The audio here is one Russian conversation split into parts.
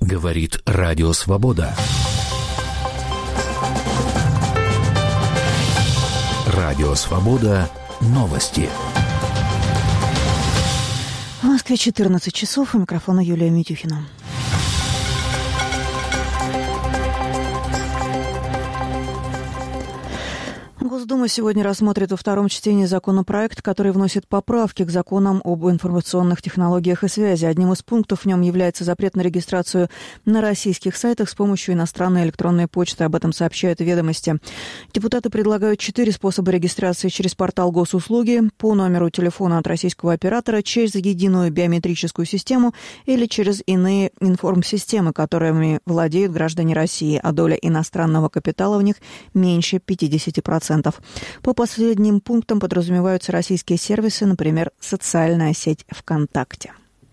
Говорит Радио Свобода. Радио Свобода. Новости. В Москве 14 часов. У микрофона Юлия Митюхина. Госдума сегодня рассмотрит во втором чтении законопроект, который вносит поправки к законам об информационных технологиях и связи. Одним из пунктов в нем является запрет на регистрацию на российских сайтах с помощью иностранной электронной почты. Об этом сообщают «Ведомости». Депутаты предлагают 4 способа регистрации: через портал госуслуги, по номеру телефона от российского оператора, через единую биометрическую систему или через иные информсистемы, которыми владеют граждане России, а доля иностранного капитала в них меньше 50%. По последним пунктам подразумеваются российские сервисы, например, социальная сеть ВКонтакте.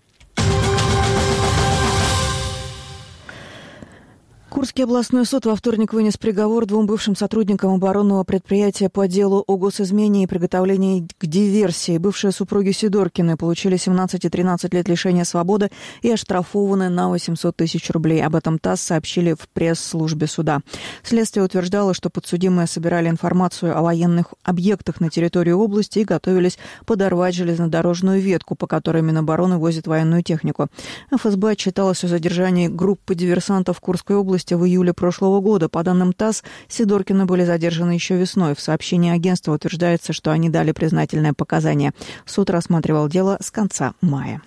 Курский областной суд во вторник вынес приговор 2 бывшим сотрудникам оборонного предприятия по делу о госизмене и приготовлении к диверсии. Бывшие супруги Сидоркины получили 17 и 13 лет лишения свободы и оштрафованы на 800 тысяч рублей. Об этом ТАСС сообщили в пресс-службе суда. Следствие утверждало, что подсудимые собирали информацию о военных объектах на территории области и готовились подорвать железнодорожную ветку, по которой Минобороны возит военную технику. ФСБ отчиталось о задержании группы диверсантов в Курской области в июле прошлого года. По данным ТАСС, Сидоркины были задержаны еще весной. В сообщении агентства утверждается, что они дали признательные показания. Суд рассматривал дело с конца мая.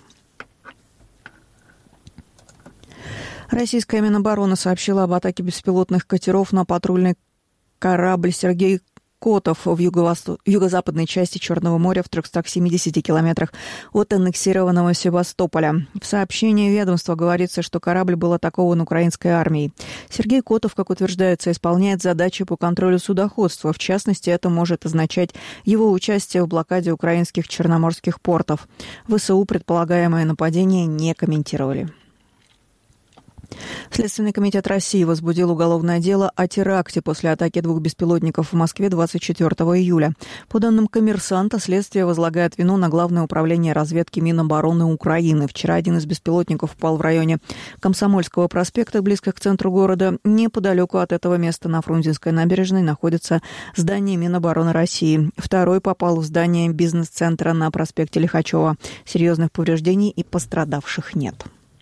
Российская Минобороны сообщила об атаке беспилотных катеров на патрульный корабль «Сергей Котов» в юго-западной части Черного моря в 370 километрах от аннексированного Севастополя. В сообщении ведомства говорится, что корабль был атакован украинской армией. Сергей Котов, как утверждается, исполняет задачи по контролю судоходства. В частности, это может означать его участие в блокаде украинских черноморских портов. ВСУ предполагаемое нападение не комментировали. Следственный комитет России возбудил уголовное дело о теракте после атаки 2 беспилотников в Москве 24 июля. По данным «Коммерсанта», следствие возлагает вину на Главное управление разведки Минобороны Украины. Вчера один из беспилотников упал в районе Комсомольского проспекта, близко к центру города. Неподалеку от этого места на Фрунзенской набережной находится здание Минобороны России. Второй попал в здание бизнес-центра на проспекте Лихачева. Серьезных повреждений и пострадавших нет.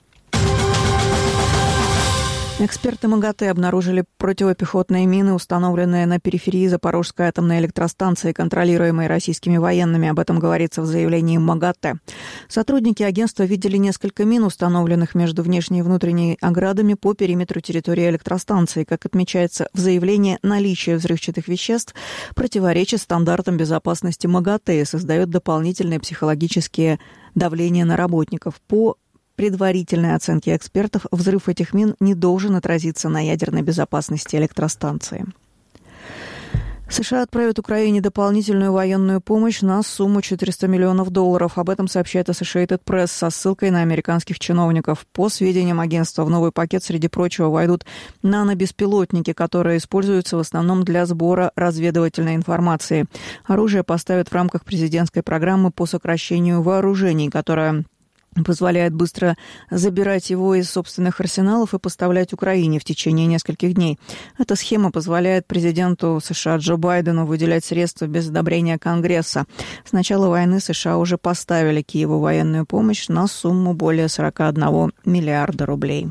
Эксперты МАГАТЭ обнаружили противопехотные мины, установленные на периферии Запорожской атомной электростанции, контролируемой российскими военными. Об этом говорится в заявлении МАГАТЭ. Сотрудники агентства видели несколько мин, установленных между внешней и внутренней оградами по периметру территории электростанции. Как отмечается в заявлении, наличие взрывчатых веществ противоречит стандартам безопасности МАГАТЭ и создает дополнительное психологическое давление на работников. По предварительной оценке экспертов, взрыв этих мин не должен отразиться на ядерной безопасности электростанции. США отправят Украине дополнительную военную помощь на сумму $400 миллионов. Об этом сообщает Associated Press со ссылкой на американских чиновников. По сведениям агентства, в новый пакет, среди прочего, войдут нанобеспилотники, которые используются в основном для сбора разведывательной информации. Оружие поставят в рамках президентской программы по сокращению вооружений, которая позволяет быстро забирать его из собственных арсеналов и поставлять Украине в течение нескольких дней. Эта схема позволяет президенту США Джо Байдену выделять средства без одобрения Конгресса. С начала войны США уже поставили Киеву военную помощь на сумму более 41 миллиарда рублей.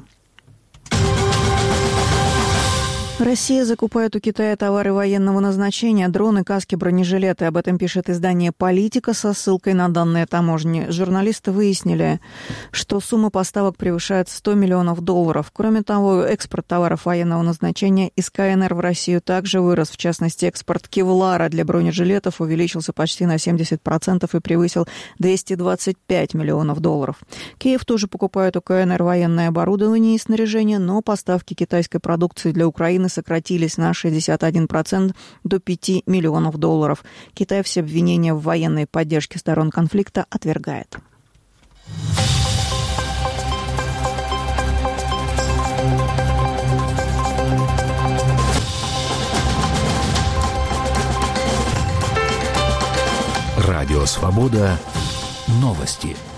Россия закупает у Китая товары военного назначения: дроны, каски, бронежилеты. Об этом пишет издание «Политика» со ссылкой на данные таможни. Журналисты выяснили, что сумма поставок превышает $100 миллионов. Кроме того, экспорт товаров военного назначения из КНР в Россию также вырос. В частности, экспорт кевлара для бронежилетов увеличился почти на 70% и превысил $225 миллионов. Киев тоже покупает у КНР военное оборудование и снаряжение, но поставки китайской продукции для Украины сократились на 61% до $5 миллионов. Китай все обвинения в военной поддержке сторон конфликта отвергает. Радио «Свобода». Новости.